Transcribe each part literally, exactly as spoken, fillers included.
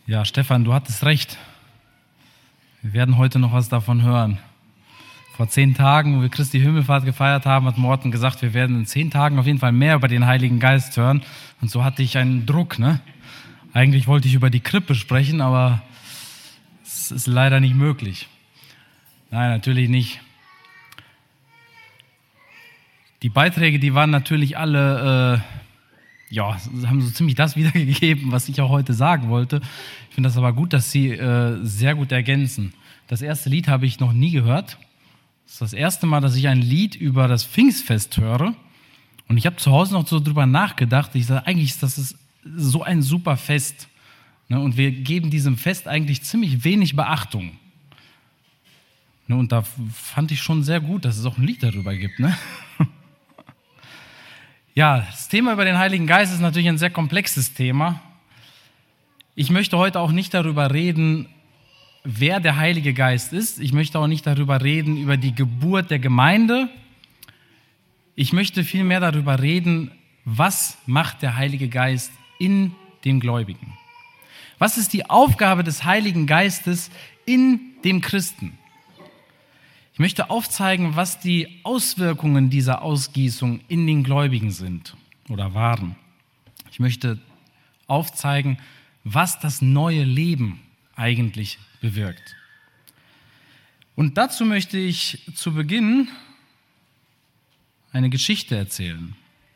Ja, Stefan, du hattest recht. Wir werden heute noch was davon hören. Vor zehn Tagen, wo wir Christi Himmelfahrt gefeiert haben, hat Morten gesagt, wir werden in zehn Tagen auf jeden Fall mehr über den Heiligen Geist hören. Und so hatte ich einen Druck, ne? Eigentlich wollte ich über die Krippe sprechen, aber es ist leider nicht möglich. Nein, natürlich nicht. Die Beiträge, die waren natürlich alle, äh, ja, haben so ziemlich das wiedergegeben, was ich auch heute sagen wollte. Ich finde das aber gut, dass sie äh, sehr gut ergänzen. Das erste Lied habe ich noch nie gehört. Das ist das erste Mal, dass ich ein Lied über das Pfingstfest höre. Und ich habe zu Hause noch so drüber nachgedacht. Ich sage, eigentlich ist das so ein super Fest. Ne? Und wir geben diesem Fest eigentlich ziemlich wenig Beachtung. Ne? Und da fand ich schon sehr gut, dass es auch ein Lied darüber gibt. Ne? Ja, das Thema über den Heiligen Geist ist natürlich ein sehr komplexes Thema. Ich möchte heute auch nicht darüber reden, wer der Heilige Geist ist. Ich möchte auch nicht darüber reden, über die Geburt der Gemeinde. Ich möchte vielmehr darüber reden, was macht der Heilige Geist in dem Gläubigen? Was ist die Aufgabe des Heiligen Geistes in dem Christen? Ich möchte aufzeigen, was die Auswirkungen dieser Ausgießung in den Gläubigen sind oder waren. Ich möchte aufzeigen, was das neue Leben eigentlich bewirkt. Und dazu möchte ich zu Beginn eine Geschichte erzählen.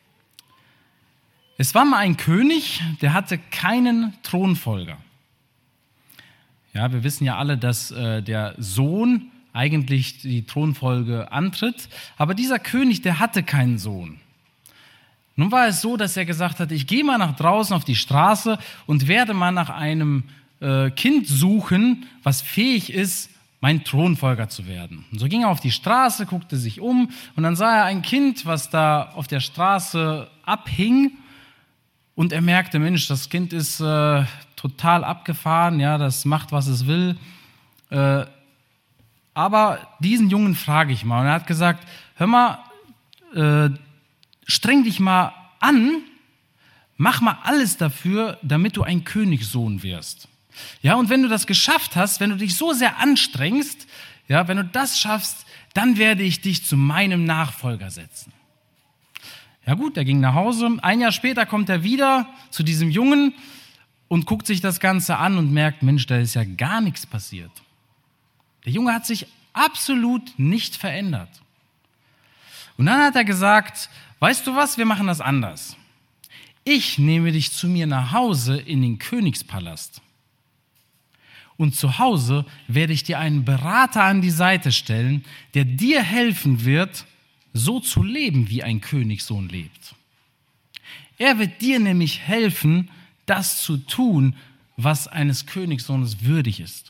Es war mal ein König, der hatte keinen Thronfolger. Ja, wir wissen ja alle, dass äh, der Sohn eigentlich die Thronfolge antritt, aber dieser König, der hatte keinen Sohn. Nun war es so, dass er gesagt hat, ich gehe mal nach draußen auf die Straße und werde mal nach einem äh, Kind suchen, was fähig ist, mein Thronfolger zu werden. Und so ging er auf die Straße, guckte sich um und dann sah er ein Kind, was da auf der Straße abhing und er merkte, Mensch, das Kind ist äh, total abgefahren, ja, das macht, was es will. Äh, Aber diesen Jungen frage ich mal. Und er hat gesagt, hör mal, äh, streng dich mal an, mach mal alles dafür, damit du ein Königssohn wirst. Ja, und wenn du das geschafft hast, wenn du dich so sehr anstrengst, ja, wenn du das schaffst, dann werde ich dich zu meinem Nachfolger setzen. Ja gut, er ging nach Hause. Ein Jahr später kommt er wieder zu diesem Jungen und guckt sich das Ganze an und merkt, Mensch, da ist ja gar nichts passiert. Der Junge hat sich absolut nicht verändert. Und dann hat er gesagt, weißt du was, wir machen das anders. Ich nehme dich zu mir nach Hause in den Königspalast. Und zu Hause werde ich dir einen Berater an die Seite stellen, der dir helfen wird, so zu leben, wie ein Königssohn lebt. Er wird dir nämlich helfen, das zu tun, was eines Königssohnes würdig ist.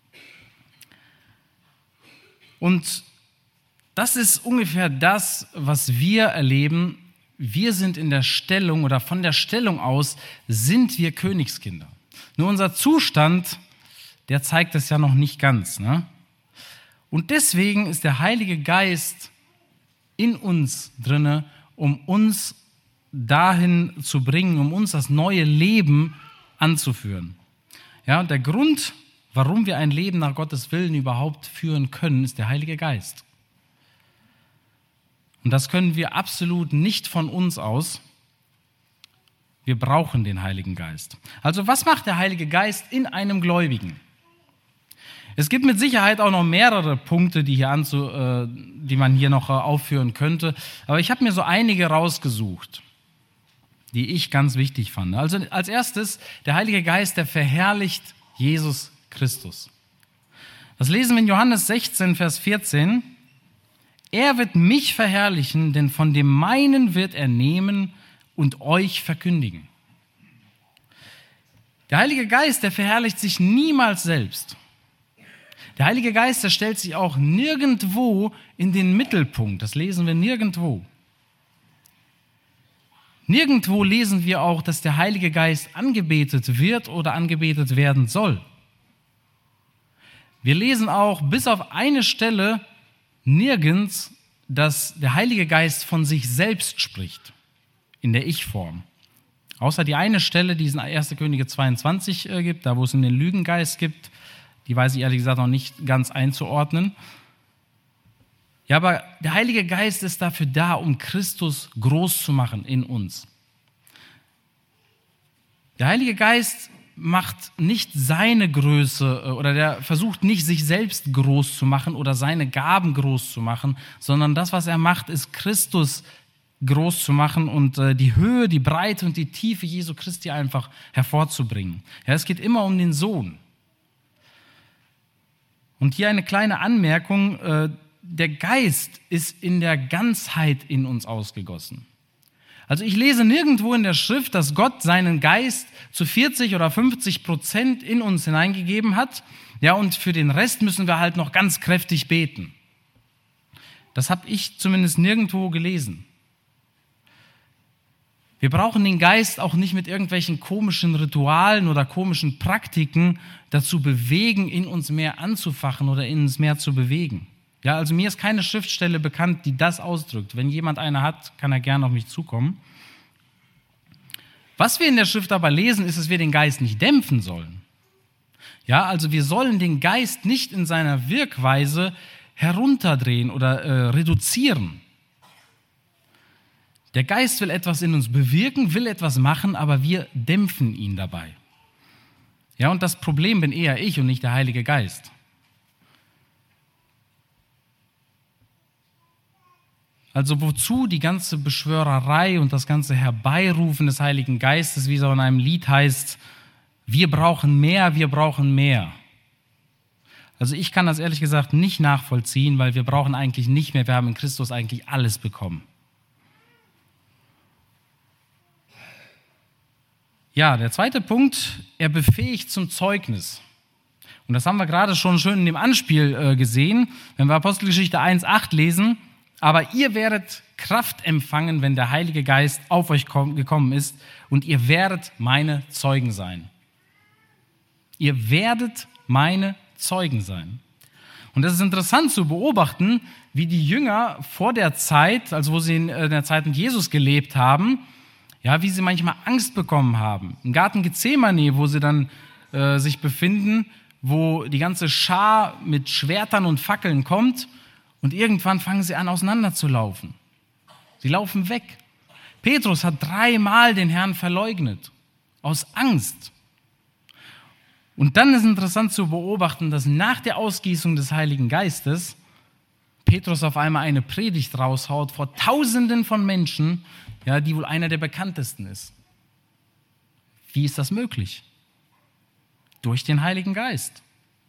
Und das ist ungefähr das, was wir erleben. Wir sind in der Stellung oder von der Stellung aus sind wir Königskinder. Nur unser Zustand, der zeigt es ja noch nicht ganz. Ne? Und deswegen ist der Heilige Geist in uns drinne, um uns dahin zu bringen, um uns das neue Leben anzuführen. Ja, und der Grund, warum wir ein Leben nach Gottes Willen überhaupt führen können, ist der Heilige Geist. Und das können wir absolut nicht von uns aus. Wir brauchen den Heiligen Geist. Also was macht der Heilige Geist in einem Gläubigen? Es gibt mit Sicherheit auch noch mehrere Punkte, die, hier anzu, äh, die man hier noch äh, aufführen könnte. Aber ich habe mir so einige rausgesucht, die ich ganz wichtig fand. Also als erstes, der Heilige Geist, der verherrlicht Jesus Christus. Das lesen wir in Johannes sechzehn, Vers vierzehn. Er wird mich verherrlichen, denn von dem meinen wird er nehmen und euch verkündigen. Der Heilige Geist, der verherrlicht sich niemals selbst. Der Heilige Geist, der stellt sich auch nirgendwo in den Mittelpunkt. Das lesen wir nirgendwo. Nirgendwo lesen wir auch, dass der Heilige Geist angebetet wird oder angebetet werden soll. Wir lesen auch bis auf eine Stelle nirgends, dass der Heilige Geist von sich selbst spricht, in der Ich-Form. Außer die eine Stelle, die es in erster Könige zweiundzwanzig äh, gibt, da wo es in den Lügengeist gibt, die weiß ich ehrlich gesagt noch nicht ganz einzuordnen. Ja, aber der Heilige Geist ist dafür da, um Christus groß zu machen in uns. Der Heilige Geist macht nicht seine Größe oder der versucht nicht, sich selbst groß zu machen oder seine Gaben groß zu machen, sondern das, was er macht, ist Christus groß zu machen und äh, die Höhe, die Breite und die Tiefe Jesu Christi einfach hervorzubringen. Ja, es geht immer um den Sohn. Und hier eine kleine Anmerkung, äh, der Geist ist in der Ganzheit in uns ausgegossen. Also ich lese nirgendwo in der Schrift, dass Gott seinen Geist zu vierzig oder fünfzig Prozent in uns hineingegeben hat. Ja, und für den Rest müssen wir halt noch ganz kräftig beten. Das habe ich zumindest nirgendwo gelesen. Wir brauchen den Geist auch nicht mit irgendwelchen komischen Ritualen oder komischen Praktiken dazu bewegen, in uns mehr anzufachen oder in uns mehr zu bewegen. Ja, also mir ist keine Schriftstelle bekannt, die das ausdrückt. Wenn jemand eine hat, kann er gerne auf mich zukommen. Was wir in der Schrift aber lesen, ist, dass wir den Geist nicht dämpfen sollen. Ja, also wir sollen den Geist nicht in seiner Wirkweise herunterdrehen oder äh, reduzieren. Der Geist will etwas in uns bewirken, will etwas machen, aber wir dämpfen ihn dabei. Ja, und das Problem bin eher ich und nicht der Heilige Geist. Also wozu die ganze Beschwörerei und das ganze Herbeirufen des Heiligen Geistes, wie es auch in einem Lied heißt, wir brauchen mehr, wir brauchen mehr. Also ich kann das ehrlich gesagt nicht nachvollziehen, weil wir brauchen eigentlich nicht mehr, wir haben in Christus eigentlich alles bekommen. Ja, der zweite Punkt, er befähigt zum Zeugnis. Und das haben wir gerade schon schön in dem Anspiel äh, gesehen, wenn wir Apostelgeschichte eins acht lesen. Aber ihr werdet Kraft empfangen, wenn der Heilige Geist auf euch gekommen ist, und ihr werdet meine Zeugen sein. Ihr werdet meine Zeugen sein. Und das ist interessant zu beobachten, wie die Jünger vor der Zeit, also wo sie in der Zeit mit Jesus gelebt haben, ja, wie sie manchmal Angst bekommen haben. Im Garten Gethsemane, wo sie dann äh, sich befinden, wo die ganze Schar mit Schwertern und Fackeln kommt. Und irgendwann fangen sie an, auseinanderzulaufen. Sie laufen weg. Petrus hat dreimal den Herrn verleugnet, aus Angst. Und dann ist interessant zu beobachten, dass nach der Ausgießung des Heiligen Geistes Petrus auf einmal eine Predigt raushaut vor Tausenden von Menschen, ja, die wohl einer der bekanntesten ist. Wie ist das möglich? Durch den Heiligen Geist.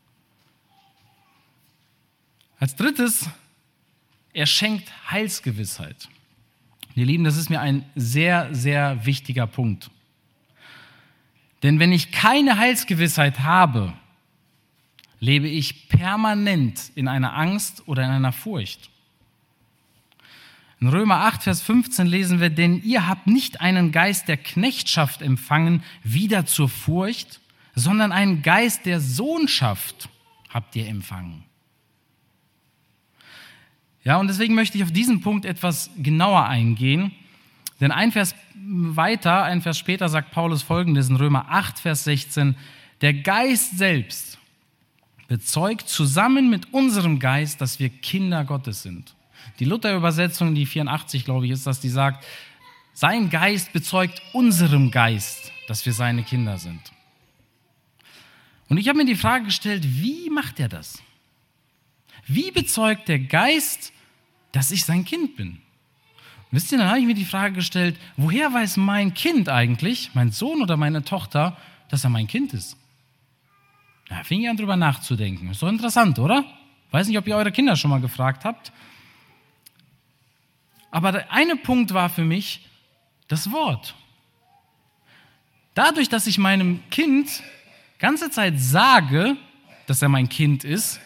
Als drittes, er schenkt Heilsgewissheit. Ihr Lieben, das ist mir ein sehr, sehr wichtiger Punkt. Denn wenn ich keine Heilsgewissheit habe, lebe ich permanent in einer Angst oder in einer Furcht. In Römer acht, Vers fünfzehn lesen wir, denn ihr habt nicht einen Geist der Knechtschaft empfangen, wieder zur Furcht, sondern einen Geist der Sohnschaft habt ihr empfangen. Ja, und deswegen möchte ich auf diesen Punkt etwas genauer eingehen, denn ein Vers weiter, ein Vers später sagt Paulus Folgendes in Römer acht, Vers sechzehn, der Geist selbst bezeugt zusammen mit unserem Geist, dass wir Kinder Gottes sind. Die Luther-Übersetzung, die vierundachtzig, glaube ich, ist das, die sagt, sein Geist bezeugt unserem Geist, dass wir seine Kinder sind. Und ich habe mir die Frage gestellt, wie macht er das? Wie bezeugt der Geist, dass ich sein Kind bin? Wisst ihr, dann habe ich mir die Frage gestellt, woher weiß mein Kind eigentlich, mein Sohn oder meine Tochter, dass er mein Kind ist? Da fing ich an, drüber nachzudenken. Ist doch interessant, oder? Weiß nicht, ob ihr eure Kinder schon mal gefragt habt. Aber der eine Punkt war für mich das Wort. Dadurch, dass ich meinem Kind ganze Zeit sage, dass er mein Kind ist,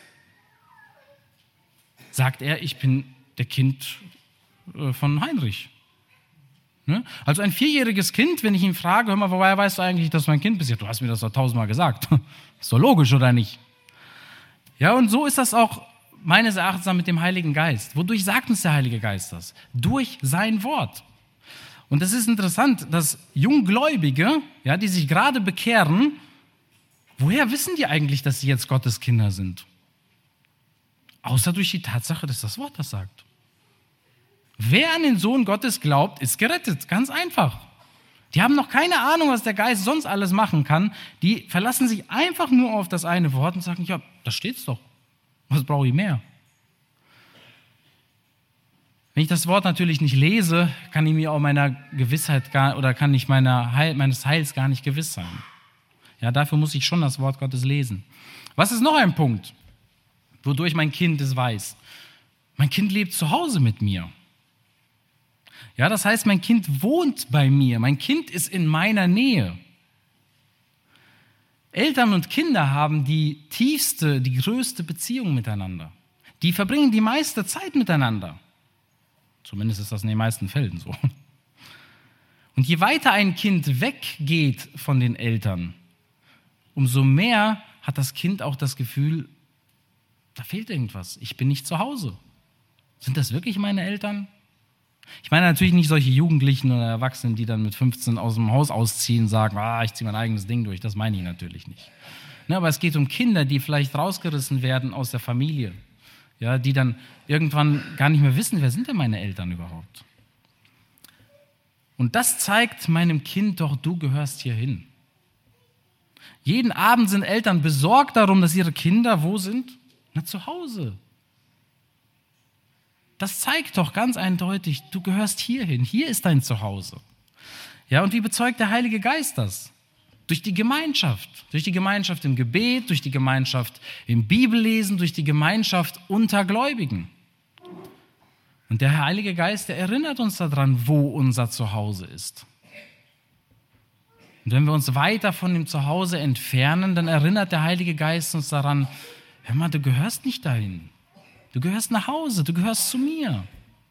sagt er, ich bin der Kind von Heinrich. Ne? Also ein vierjähriges Kind, wenn ich ihn frage, hör mal, woher weißt du eigentlich, dass du mein Kind bist? Ja, du hast mir das doch tausendmal gesagt. Ist doch logisch, oder nicht? Ja, und so ist das auch meines Erachtens mit dem Heiligen Geist. Wodurch sagt uns der Heilige Geist das? Durch sein Wort. Und es ist interessant, dass Junggläubige, ja, die sich gerade bekehren, woher wissen die eigentlich, dass sie jetzt Gottes Kinder sind? Außer durch die Tatsache, dass das Wort das sagt. Wer an den Sohn Gottes glaubt, ist gerettet. Ganz einfach. Die haben noch keine Ahnung, was der Geist sonst alles machen kann. Die verlassen sich einfach nur auf das eine Wort und sagen, ja, da steht's doch. Was brauche ich mehr? Wenn ich das Wort natürlich nicht lese, kann ich mir auch meiner Gewissheit gar, oder kann ich meiner Heil, meines Heils gar nicht gewiss sein. Ja, dafür muss ich schon das Wort Gottes lesen. Was ist noch ein Punkt, wodurch mein Kind es weiß? Mein Kind lebt zu Hause mit mir. Ja, das heißt, mein Kind wohnt bei mir. Mein Kind ist in meiner Nähe. Eltern und Kinder haben die tiefste, die größte Beziehung miteinander. Die verbringen die meiste Zeit miteinander. Zumindest ist das in den meisten Fällen so. Und je weiter ein Kind weggeht von den Eltern, umso mehr hat das Kind auch das Gefühl, da fehlt irgendwas. Ich bin nicht zu Hause. Sind das wirklich meine Eltern? Ich meine natürlich nicht solche Jugendlichen oder Erwachsenen, die dann mit fünfzehn aus dem Haus ausziehen und sagen, ah, ich ziehe mein eigenes Ding durch. Das meine ich natürlich nicht. Ne, aber es geht um Kinder, die vielleicht rausgerissen werden aus der Familie. Ja, die dann irgendwann gar nicht mehr wissen, wer sind denn meine Eltern überhaupt? Und das zeigt meinem Kind doch, du gehörst hierhin. Jeden Abend sind Eltern besorgt darum, dass ihre Kinder wo sind? Na, zu Hause. Das zeigt doch ganz eindeutig, du gehörst hierhin. Hier ist dein Zuhause. Ja, und wie bezeugt der Heilige Geist das? Durch die Gemeinschaft. Durch die Gemeinschaft im Gebet, durch die Gemeinschaft im Bibellesen, durch die Gemeinschaft unter Gläubigen. Und der Heilige Geist, der erinnert uns daran, wo unser Zuhause ist. Und wenn wir uns weiter von dem Zuhause entfernen, dann erinnert der Heilige Geist uns daran, hör mal, du gehörst nicht dahin. Du gehörst nach Hause, du gehörst zu mir.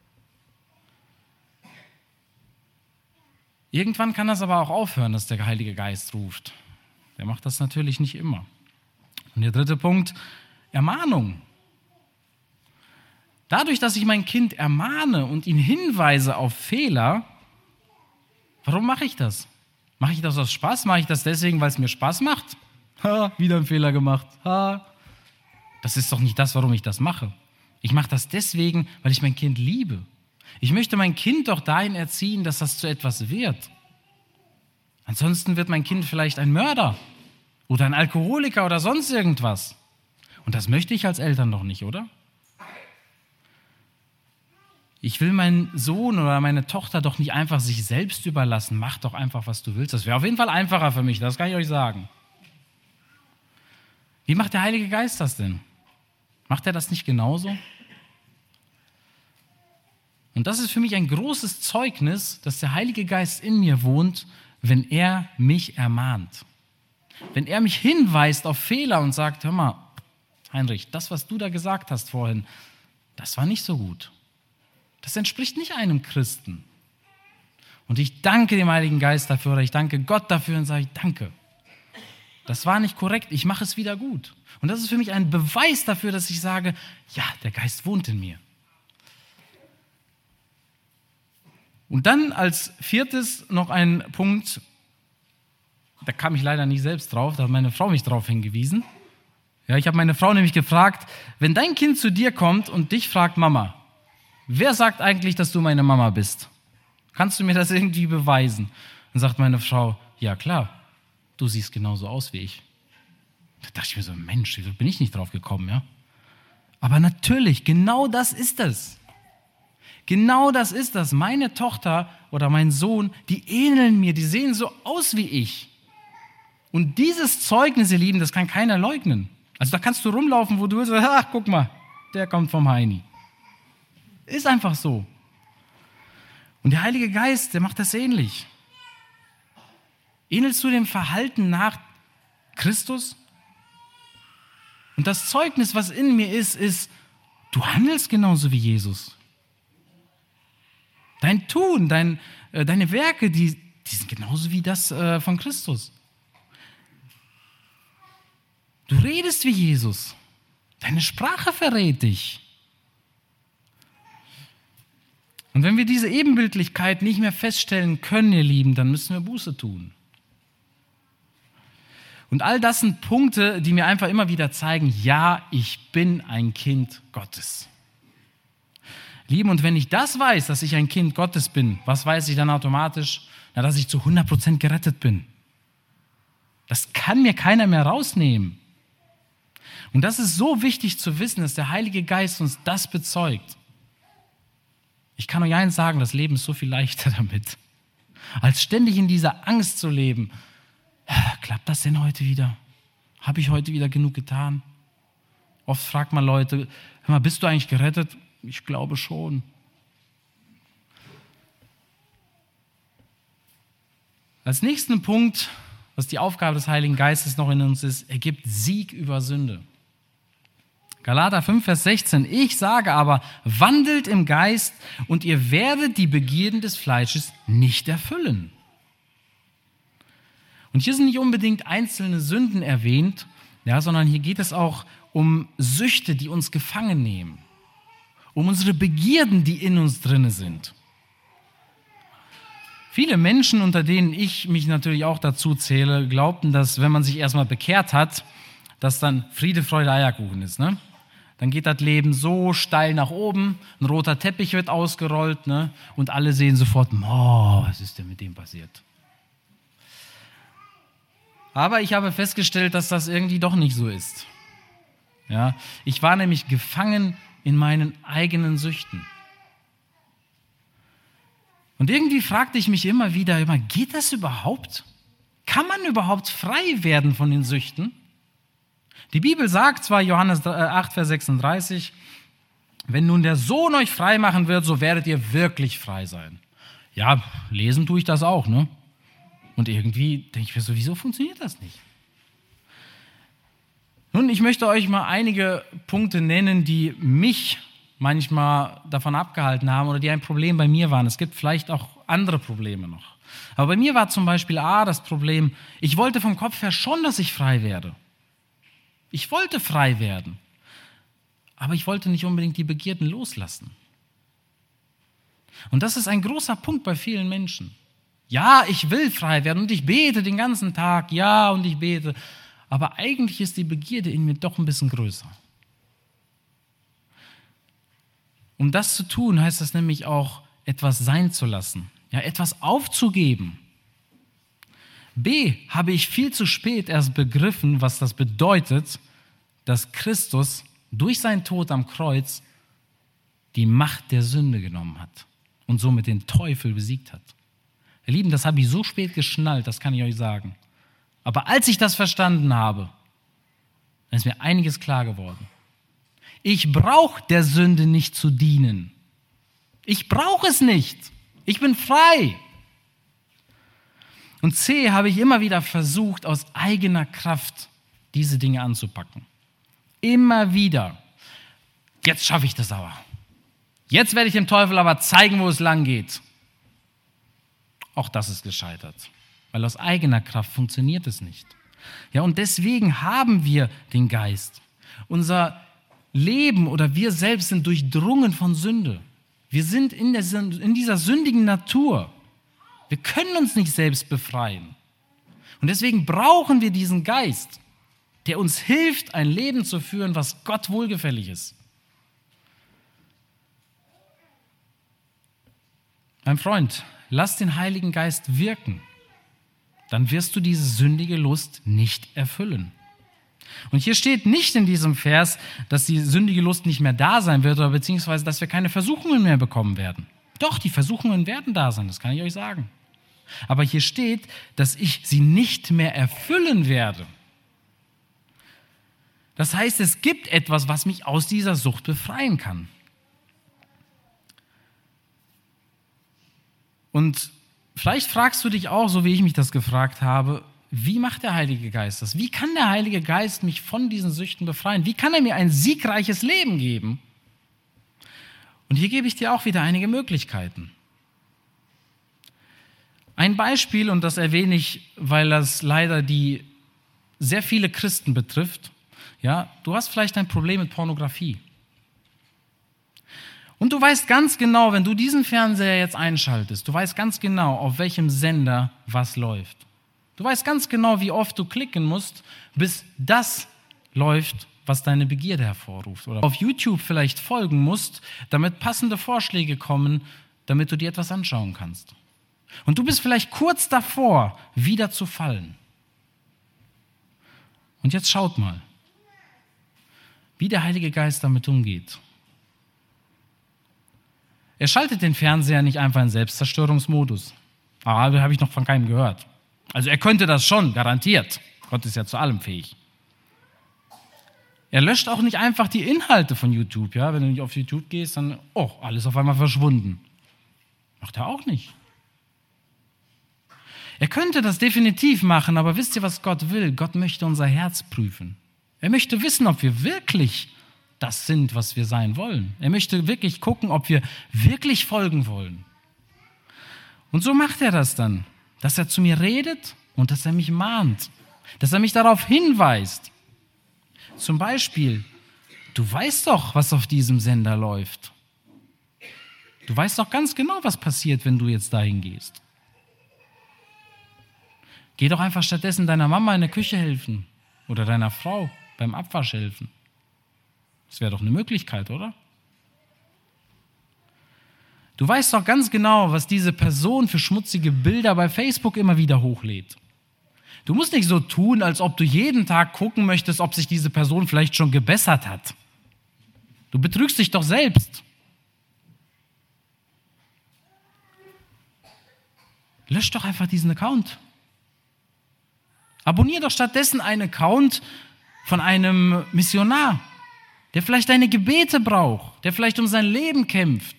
Irgendwann kann das aber auch aufhören, dass der Heilige Geist ruft. Der macht das natürlich nicht immer. Und der dritte Punkt, Ermahnung. Dadurch, dass ich mein Kind ermahne und ihn hinweise auf Fehler, warum mache ich das? Mache ich das aus Spaß? Mache ich das deswegen, weil es mir Spaß macht? Ha, wieder einen Fehler gemacht. Ha. Das ist doch nicht das, warum ich das mache. Ich mache das deswegen, weil ich mein Kind liebe. Ich möchte mein Kind doch dahin erziehen, dass das zu etwas wird. Ansonsten wird mein Kind vielleicht ein Mörder oder ein Alkoholiker oder sonst irgendwas. Und das möchte ich als Eltern doch nicht, oder? Ich will meinen Sohn oder meine Tochter doch nicht einfach sich selbst überlassen. Mach doch einfach, was du willst. Das wäre auf jeden Fall einfacher für mich, das kann ich euch sagen. Wie macht der Heilige Geist das denn? Macht er das nicht genauso? Und das ist für mich ein großes Zeugnis, dass der Heilige Geist in mir wohnt, wenn er mich ermahnt. Wenn er mich hinweist auf Fehler und sagt, hör mal, Heinrich, das, was du da gesagt hast vorhin, das war nicht so gut. Das entspricht nicht einem Christen. Und ich danke dem Heiligen Geist dafür, oder ich danke Gott dafür und sage, danke. Das war nicht korrekt, ich mache es wieder gut. Und das ist für mich ein Beweis dafür, dass ich sage, ja, der Geist wohnt in mir. Und dann als viertes noch ein Punkt, da kam ich leider nicht selbst drauf, da hat meine Frau mich drauf hingewiesen. Ja, ich habe meine Frau nämlich gefragt, wenn dein Kind zu dir kommt und dich fragt, Mama, wer sagt eigentlich, dass du meine Mama bist? Kannst du mir das irgendwie beweisen? Dann sagt meine Frau, ja klar, du siehst genauso aus wie ich. Da dachte ich mir so, Mensch, wieso bin ich nicht drauf gekommen, ja? Aber natürlich, genau das ist es. Genau das ist das. Meine Tochter oder mein Sohn, die ähneln mir, die sehen so aus wie ich. Und dieses Zeugnis, ihr Lieben, das kann keiner leugnen. Also da kannst du rumlaufen, wo du willst, ach, guck mal, der kommt vom Heini. Ist einfach so. Und der Heilige Geist, der macht das ähnlich. Ähnelst du dem Verhalten nach Christus? Und das Zeugnis, was in mir ist, ist, du handelst genauso wie Jesus. Dein Tun, dein, äh, deine Werke, die, die sind genauso wie das äh, von Christus. Du redest wie Jesus. Deine Sprache verrät dich. Und wenn wir diese Ebenbildlichkeit nicht mehr feststellen können, ihr Lieben, dann müssen wir Buße tun. Und all das sind Punkte, die mir einfach immer wieder zeigen, ja, ich bin ein Kind Gottes. Lieben, und wenn ich das weiß, dass ich ein Kind Gottes bin, was weiß ich dann automatisch? Na, dass ich zu hundert Prozent gerettet bin. Das kann mir keiner mehr rausnehmen. Und das ist so wichtig zu wissen, dass der Heilige Geist uns das bezeugt. Ich kann euch eins sagen, das Leben ist so viel leichter damit, als ständig in dieser Angst zu leben. Klappt das denn heute wieder? Habe ich heute wieder genug getan? Oft fragt man Leute, hör mal, bist du eigentlich gerettet? Ich glaube schon. Als nächsten Punkt, was die Aufgabe des Heiligen Geistes noch in uns ist, er gibt Sieg über Sünde. Galater fünf, Vers sechzehn, ich sage aber, wandelt im Geist und ihr werdet die Begierden des Fleisches nicht erfüllen. Und hier sind nicht unbedingt einzelne Sünden erwähnt, ja, sondern hier geht es auch um Süchte, die uns gefangen nehmen, um unsere Begierden, die in uns drin sind. Viele Menschen, unter denen ich mich natürlich auch dazu zähle, glaubten, dass wenn man sich erstmal bekehrt hat, dass dann Friede, Freude, Eierkuchen ist, ne? Dann geht das Leben so steil nach oben, ein roter Teppich wird ausgerollt, ne? Und alle sehen sofort, oh, was ist denn mit dem passiert? Aber ich habe festgestellt, dass das irgendwie doch nicht so ist. Ja? Ich war nämlich gefangen in meinen eigenen Süchten. Und irgendwie fragte ich mich immer wieder, immer, geht das überhaupt? Kann man überhaupt frei werden von den Süchten? Die Bibel sagt zwar, Johannes acht, Vers sechsunddreißig, wenn nun der Sohn euch frei machen wird, so werdet ihr wirklich frei sein. Ja, lesen tue ich das auch, ne? Und irgendwie denke ich mir so, wieso funktioniert das nicht? Nun, ich möchte euch mal einige Punkte nennen, die mich manchmal davon abgehalten haben oder die ein Problem bei mir waren. Es gibt vielleicht auch andere Probleme noch. Aber bei mir war zum Beispiel A, das Problem, ich wollte vom Kopf her schon, dass ich frei werde. Ich wollte frei werden, aber ich wollte nicht unbedingt die Begierden loslassen. Und das ist ein großer Punkt bei vielen Menschen. Ja, ich will frei werden und ich bete den ganzen Tag, ja, und ich bete, aber eigentlich ist die Begierde in mir doch ein bisschen größer. Um das zu tun, heißt das nämlich auch, etwas sein zu lassen, ja, etwas aufzugeben. B, habe ich viel zu spät erst begriffen, was das bedeutet, dass Christus durch seinen Tod am Kreuz die Macht der Sünde genommen hat und somit den Teufel besiegt hat. Ihr Lieben, das habe ich so spät geschnallt, das kann ich euch sagen. Aber als ich das verstanden habe, dann ist mir einiges klar geworden. Ich brauche der Sünde nicht zu dienen. Ich brauche es nicht. Ich bin frei. Und C, habe ich immer wieder versucht, aus eigener Kraft diese Dinge anzupacken. Immer wieder. Jetzt schaffe ich das aber. Jetzt werde ich dem Teufel aber zeigen, wo es lang geht. Auch das ist gescheitert, weil aus eigener Kraft funktioniert es nicht. Ja, und deswegen haben wir den Geist. Unser Leben oder wir selbst sind durchdrungen von Sünde. Wir sind in, der, in dieser sündigen Natur. Wir können uns nicht selbst befreien. Und deswegen brauchen wir diesen Geist, der uns hilft, ein Leben zu führen, was Gott wohlgefällig ist. Mein Freund, lass den Heiligen Geist wirken. Dann wirst du diese sündige Lust nicht erfüllen. Und hier steht nicht in diesem Vers, dass die sündige Lust nicht mehr da sein wird oder beziehungsweise, dass wir keine Versuchungen mehr bekommen werden. Doch, die Versuchungen werden da sein, das kann ich euch sagen. Aber hier steht, dass ich sie nicht mehr erfüllen werde. Das heißt, es gibt etwas, was mich aus dieser Sucht befreien kann. Und vielleicht fragst du dich auch, so wie ich mich das gefragt habe, wie macht der Heilige Geist das? Wie kann der Heilige Geist mich von diesen Süchten befreien? Wie kann er mir ein siegreiches Leben geben? Und hier gebe ich dir auch wieder einige Möglichkeiten. Ein Beispiel, und das erwähne ich, weil das leider die sehr viele Christen betrifft. Ja, du hast vielleicht ein Problem mit Pornografie. Und du weißt ganz genau, wenn du diesen Fernseher jetzt einschaltest, du weißt ganz genau, auf welchem Sender was läuft. Du weißt ganz genau, wie oft du klicken musst, bis das läuft, was deine Begierde hervorruft. Oder auf YouTube vielleicht folgen musst, damit passende Vorschläge kommen, damit du dir etwas anschauen kannst. Und du bist vielleicht kurz davor, wieder zu fallen. Und jetzt schaut mal, wie der Heilige Geist damit umgeht. Er schaltet den Fernseher nicht einfach in Selbstzerstörungsmodus. Ah, da habe ich noch von keinem gehört. Also er könnte das schon, garantiert. Gott ist ja zu allem fähig. Er löscht auch nicht einfach die Inhalte von YouTube. Ja? Wenn du nicht auf YouTube gehst, dann, oh, alles auf einmal verschwunden. Macht er auch nicht. Er könnte das definitiv machen, aber wisst ihr, was Gott will? Gott möchte unser Herz prüfen. Er möchte wissen, ob wir wirklich das sind, was wir sein wollen. Er möchte wirklich gucken, ob wir wirklich folgen wollen. Und so macht er das dann, dass er zu mir redet und dass er mich mahnt, dass er mich darauf hinweist. Zum Beispiel, du weißt doch, was auf diesem Sender läuft. Du weißt doch ganz genau, was passiert, wenn du jetzt dahin gehst. Geh doch einfach stattdessen deiner Mama in der Küche helfen oder deiner Frau beim Abwasch helfen. Das wäre doch eine Möglichkeit, oder? Du weißt doch ganz genau, was diese Person für schmutzige Bilder bei Facebook immer wieder hochlädt. Du musst nicht so tun, als ob du jeden Tag gucken möchtest, ob sich diese Person vielleicht schon gebessert hat. Du betrügst dich doch selbst. Lösch doch einfach diesen Account. Abonnier doch stattdessen einen Account von einem Missionar, der vielleicht deine Gebete braucht, der vielleicht um sein Leben kämpft.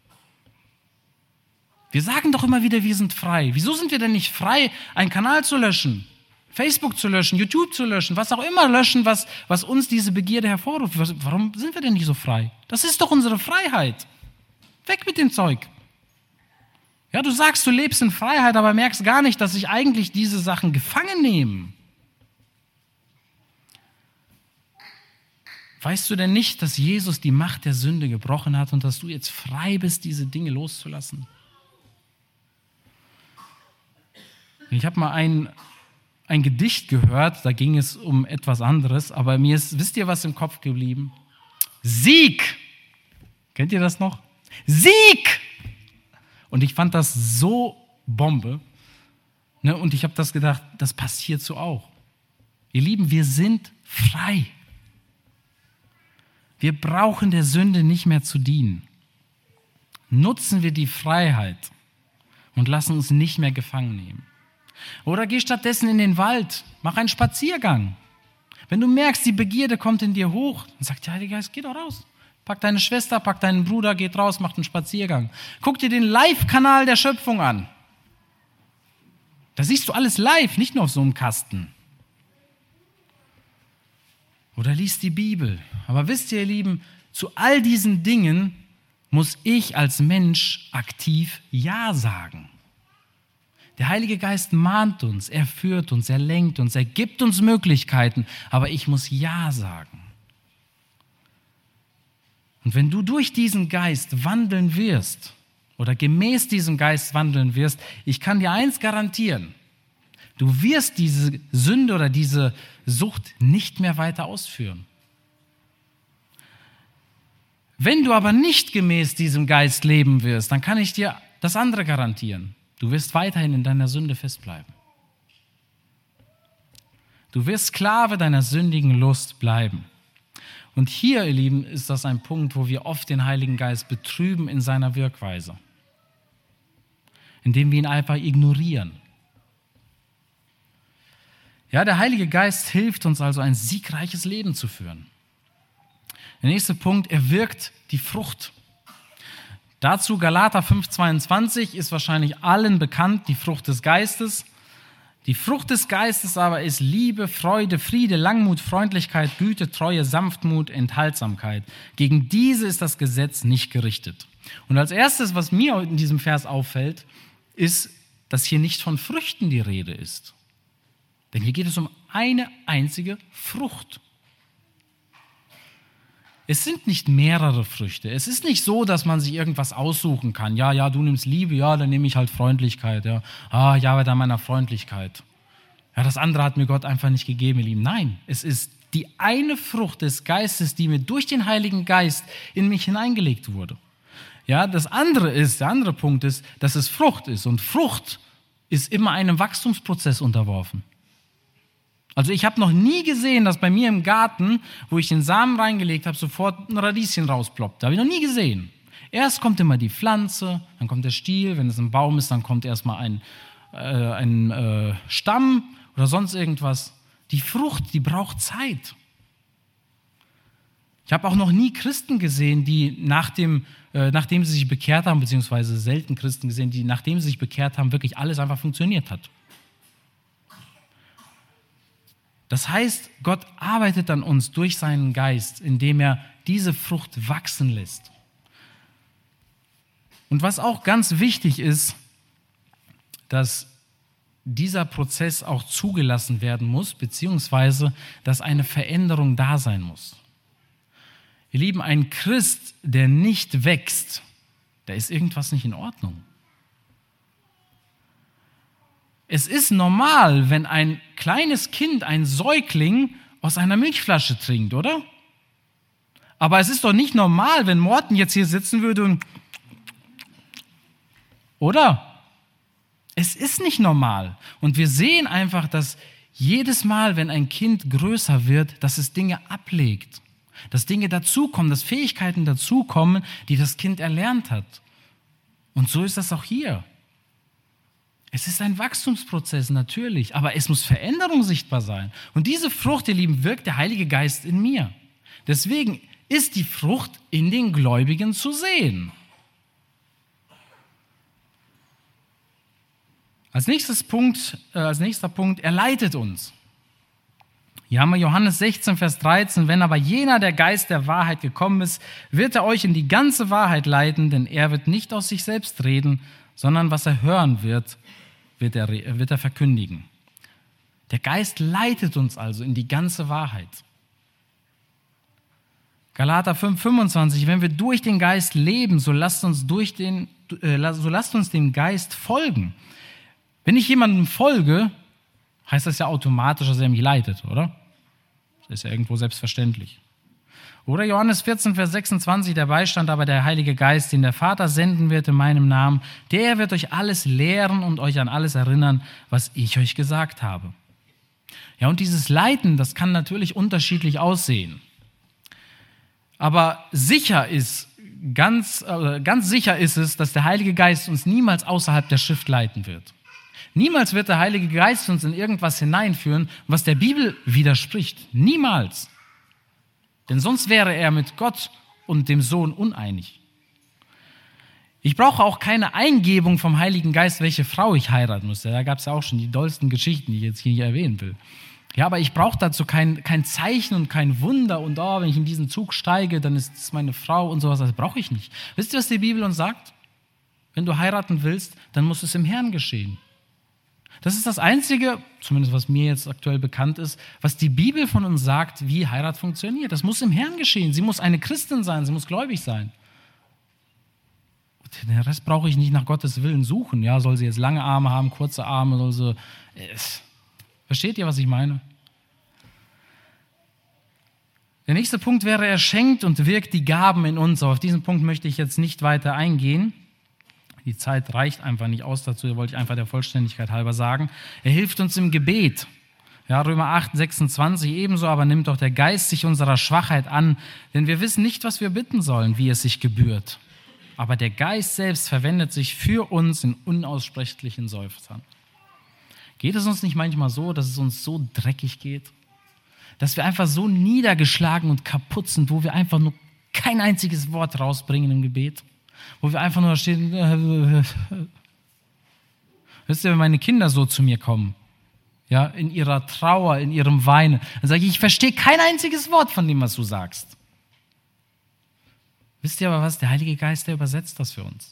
Wir sagen doch immer wieder, wir sind frei. Wieso sind wir denn nicht frei, einen Kanal zu löschen, Facebook zu löschen, YouTube zu löschen, was auch immer löschen, was, was uns diese Begierde hervorruft? Warum sind wir denn nicht so frei? Das ist doch unsere Freiheit. Weg mit dem Zeug. Ja, du sagst, du lebst in Freiheit, aber merkst gar nicht, dass sich eigentlich diese Sachen gefangen nehmen. Weißt du denn nicht, dass Jesus die Macht der Sünde gebrochen hat und dass du jetzt frei bist, diese Dinge loszulassen? Ich habe mal ein, ein Gedicht gehört, da ging es um etwas anderes, aber mir ist, wisst ihr, was im Kopf geblieben? Sieg! Kennt ihr das noch? Sieg! Und ich fand das so Bombe. Ne? Und ich habe das gedacht, das passiert so auch. Ihr Lieben, wir sind frei. Wir brauchen der Sünde nicht mehr zu dienen. Nutzen wir die Freiheit und lassen uns nicht mehr gefangen nehmen. Oder geh stattdessen in den Wald, mach einen Spaziergang. Wenn du merkst, die Begierde kommt in dir hoch, dann sagt der Heilige Geist, geh doch raus. Pack deine Schwester, pack deinen Bruder, geht raus, macht einen Spaziergang. Guck dir den Live-Kanal der Schöpfung an. Da siehst du alles live, nicht nur auf so einem Kasten. Oder liest die Bibel. Aber wisst ihr, ihr Lieben, zu all diesen Dingen muss ich als Mensch aktiv Ja sagen. Der Heilige Geist mahnt uns, er führt uns, er lenkt uns, er gibt uns Möglichkeiten, aber ich muss Ja sagen. Und wenn du durch diesen Geist wandeln wirst oder gemäß diesem Geist wandeln wirst, ich kann dir eins garantieren, du wirst diese Sünde oder diese Sucht nicht mehr weiter ausführen. Wenn du aber nicht gemäß diesem Geist leben wirst, dann kann ich dir das andere garantieren. Du wirst weiterhin in deiner Sünde festbleiben. Du wirst Sklave deiner sündigen Lust bleiben. Und hier, ihr Lieben, ist das ein Punkt, wo wir oft den Heiligen Geist betrüben in seiner Wirkweise, indem wir ihn einfach ignorieren. Ja, der Heilige Geist hilft uns also, ein siegreiches Leben zu führen. Der nächste Punkt, er wirkt die Frucht. Dazu Galater fünf zweiundzwanzig ist wahrscheinlich allen bekannt, die Frucht des Geistes. Die Frucht des Geistes aber ist Liebe, Freude, Friede, Langmut, Freundlichkeit, Güte, Treue, Sanftmut, Enthaltsamkeit. Gegen diese ist das Gesetz nicht gerichtet. Und als erstes, was mir in diesem Vers auffällt, ist, dass hier nicht von Früchten die Rede ist. Denn hier geht es um eine einzige Frucht. Es sind nicht mehrere Früchte. Es ist nicht so, dass man sich irgendwas aussuchen kann. Ja, ja, du nimmst Liebe, ja, dann nehme ich halt Freundlichkeit. Ja, ah, ja, aber dann meiner Freundlichkeit. Ja, das andere hat mir Gott einfach nicht gegeben, ihr Lieben. Nein, es ist die eine Frucht des Geistes, die mir durch den Heiligen Geist in mich hineingelegt wurde. Ja, das andere ist, der andere Punkt ist, dass es Frucht ist. Und Frucht ist immer einem Wachstumsprozess unterworfen. Also ich habe noch nie gesehen, dass bei mir im Garten, wo ich den Samen reingelegt habe, sofort ein Radieschen rausploppt. Habe ich noch nie gesehen. Erst kommt immer die Pflanze, dann kommt der Stiel. Wenn es ein Baum ist, dann kommt erstmal ein, äh, ein äh, Stamm oder sonst irgendwas. Die Frucht, die braucht Zeit. Ich habe auch noch nie Christen gesehen, die nach dem, äh, nachdem sie sich bekehrt haben, beziehungsweise selten Christen gesehen, die nachdem sie sich bekehrt haben, wirklich alles einfach funktioniert hat. Das heißt, Gott arbeitet an uns durch seinen Geist, indem er diese Frucht wachsen lässt. Und was auch ganz wichtig ist, dass dieser Prozess auch zugelassen werden muss, beziehungsweise dass eine Veränderung da sein muss. Ihr Lieben, ein Christ, der nicht wächst, da ist irgendwas nicht in Ordnung. Es ist normal, wenn ein kleines Kind, ein Säugling, aus einer Milchflasche trinkt, oder? Aber es ist doch nicht normal, wenn Morten jetzt hier sitzen würde und... Oder? Es ist nicht normal. Und wir sehen einfach, dass jedes Mal, wenn ein Kind größer wird, dass es Dinge ablegt. Dass Dinge dazukommen, dass Fähigkeiten dazukommen, die das Kind erlernt hat. Und so ist das auch hier. Es ist ein Wachstumsprozess, natürlich, aber es muss Veränderung sichtbar sein. Und diese Frucht, ihr Lieben, wirkt der Heilige Geist in mir. Deswegen ist die Frucht in den Gläubigen zu sehen. Als, nächstes Punkt, äh, als nächster Punkt, er leitet uns. Hier haben wir Johannes sechzehn, Vers dreizehn. Wenn aber jener, der Geist der Wahrheit gekommen ist, wird er euch in die ganze Wahrheit leiten, denn er wird nicht aus sich selbst reden, sondern was er hören wird, wird er, wird er verkündigen. Der Geist leitet uns also in die ganze Wahrheit. Galater fünf, fünfundzwanzig, wenn wir durch den Geist leben, so lasst uns, durch den, äh, so lasst uns dem Geist folgen. Wenn ich jemandem folge, heißt das ja automatisch, dass er mich leitet, oder? Das ist ja irgendwo selbstverständlich. Oder Johannes vierzehn, Vers sechsundzwanzig, der Beistand aber der Heilige Geist, den der Vater senden wird in meinem Namen, der wird euch alles lehren und euch an alles erinnern, was ich euch gesagt habe. Ja, und dieses Leiten, das kann natürlich unterschiedlich aussehen. Aber sicher ist, ganz, äh, ganz sicher ist es, dass der Heilige Geist uns niemals außerhalb der Schrift leiten wird. Niemals wird der Heilige Geist uns in irgendwas hineinführen, was der Bibel widerspricht. Niemals. Denn sonst wäre er mit Gott und dem Sohn uneinig. Ich brauche auch keine Eingebung vom Heiligen Geist, welche Frau ich heiraten müsste. Da gab es ja auch schon die dollsten Geschichten, die ich jetzt hier nicht erwähnen will. Ja, aber ich brauche dazu kein, kein Zeichen und kein Wunder und oh, wenn ich in diesen Zug steige, dann ist es meine Frau und sowas. Das brauche ich nicht. Wisst ihr, was die Bibel uns sagt? Wenn du heiraten willst, dann muss es im Herrn geschehen. Das ist das Einzige, zumindest was mir jetzt aktuell bekannt ist, was die Bibel von uns sagt, wie Heirat funktioniert. Das muss im Herrn geschehen. Sie muss eine Christin sein, sie muss gläubig sein. Den Rest brauche ich nicht nach Gottes Willen suchen. Ja, soll sie jetzt lange Arme haben, kurze Arme, soll sie... Versteht ihr, was ich meine? Der nächste Punkt wäre, er schenkt und wirkt die Gaben in uns. Aber auf diesen Punkt möchte ich jetzt nicht weiter eingehen. Die Zeit reicht einfach nicht aus dazu, wollte ich einfach der Vollständigkeit halber sagen. Er hilft uns im Gebet. Ja, Römer acht, sechsundzwanzig, ebenso aber nimmt auch der Geist sich unserer Schwachheit an, denn wir wissen nicht, was wir bitten sollen, wie es sich gebührt. Aber der Geist selbst verwendet sich für uns in unaussprechlichen Seufzern. Geht es uns nicht manchmal so, dass es uns so dreckig geht? Dass wir einfach so niedergeschlagen und kaputt sind, wo wir einfach nur kein einziges Wort rausbringen im Gebet? Wo wir einfach nur stehen, äh, wisst ihr, wenn meine Kinder so zu mir kommen, ja, in ihrer Trauer, in ihrem Weinen, dann sage ich, ich verstehe kein einziges Wort von dem, was du sagst. Wisst ihr aber was, der Heilige Geist, der übersetzt das für uns.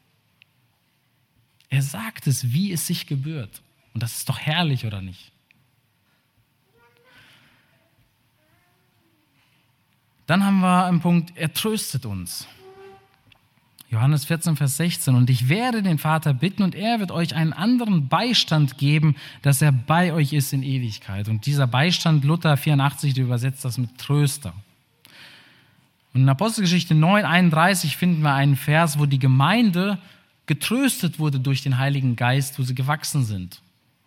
Er sagt es, wie es sich gebührt. Und das ist doch herrlich, oder nicht? Dann haben wir einen Punkt, er tröstet uns. Johannes vierzehn, Vers sechzehn. Und ich werde den Vater bitten und er wird euch einen anderen Beistand geben, dass er bei euch ist in Ewigkeit. Und dieser Beistand, Luther vierundachtzig, der übersetzt das mit Tröster. Und in Apostelgeschichte neun, einunddreißig finden wir einen Vers, wo die Gemeinde getröstet wurde durch den Heiligen Geist, wo sie gewachsen sind.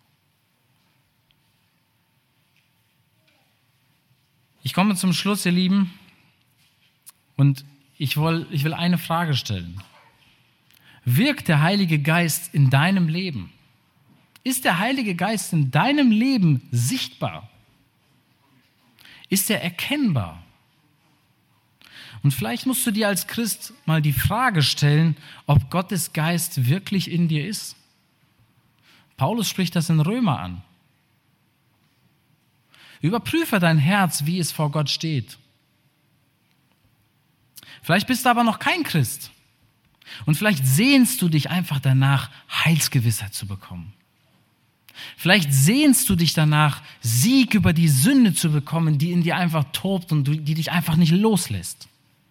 Ich komme zum Schluss, ihr Lieben, und ich will, ich will eine Frage stellen. Wirkt der Heilige Geist in deinem Leben? Ist der Heilige Geist in deinem Leben sichtbar? Ist er erkennbar? Und vielleicht musst du dir als Christ mal die Frage stellen, ob Gottes Geist wirklich in dir ist. Paulus spricht das in Römer an. Überprüfe dein Herz, wie es vor Gott steht. Vielleicht bist du aber noch kein Christ. Und vielleicht sehnst du dich einfach danach, Heilsgewissheit zu bekommen. Vielleicht sehnst du dich danach, Sieg über die Sünde zu bekommen, die in dir einfach tobt und die dich einfach nicht loslässt.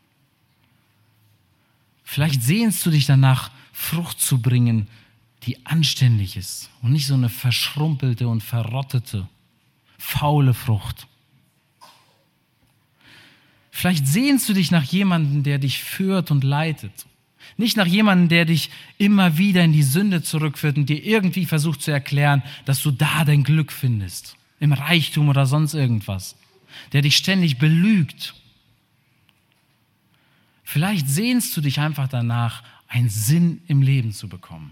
Vielleicht sehnst du dich danach, Frucht zu bringen, die anständig ist und nicht so eine verschrumpelte und verrottete, faule Frucht. Vielleicht sehnst du dich nach jemandem, der dich führt und leitet. Nicht nach jemandem, der dich immer wieder in die Sünde zurückführt und dir irgendwie versucht zu erklären, dass du da dein Glück findest, im Reichtum oder sonst irgendwas. Der dich ständig belügt. Vielleicht sehnst du dich einfach danach, einen Sinn im Leben zu bekommen.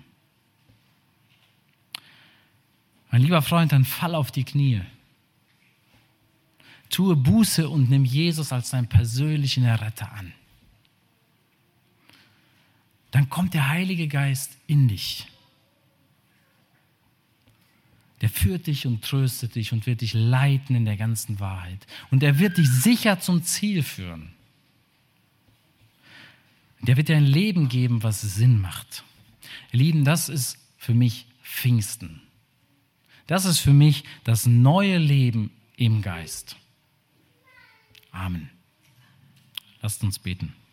Mein lieber Freund, dann fall auf die Knie. Tue Buße und nimm Jesus als deinen persönlichen Erretter an. Dann kommt der Heilige Geist in dich. Der führt dich und tröstet dich und wird dich leiten in der ganzen Wahrheit. Und er wird dich sicher zum Ziel führen. Der wird dir ein Leben geben, was Sinn macht. Ihr Lieben, das ist für mich Pfingsten. Das ist für mich das neue Leben im Geist. Amen. Lasst uns beten.